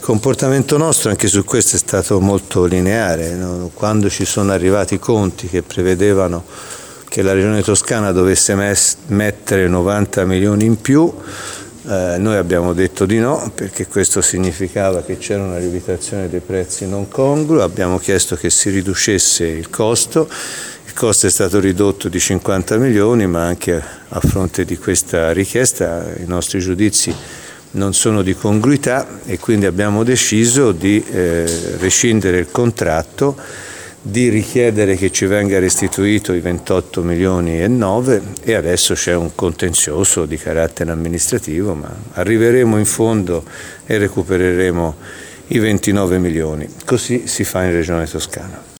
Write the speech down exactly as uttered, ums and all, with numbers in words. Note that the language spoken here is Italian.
comportamento nostro anche su questo è stato molto lineare, no? Quando ci sono arrivati i conti che prevedevano che la Regione Toscana dovesse mettere novanta milioni in più, eh, noi abbiamo detto di no, perché questo significava che c'era una lievitazione dei prezzi non congrua. Abbiamo chiesto che si riducesse il costo. Il costo è stato ridotto di cinquanta milioni, ma anche a fronte di questa richiesta i nostri giudizi non sono di congruità e quindi abbiamo deciso di eh, rescindere il contratto, di richiedere che ci venga restituito i ventotto milioni e nove, e adesso c'è un contenzioso di carattere amministrativo, ma arriveremo in fondo e recupereremo i ventinove milioni. Così si fa in Regione Toscana.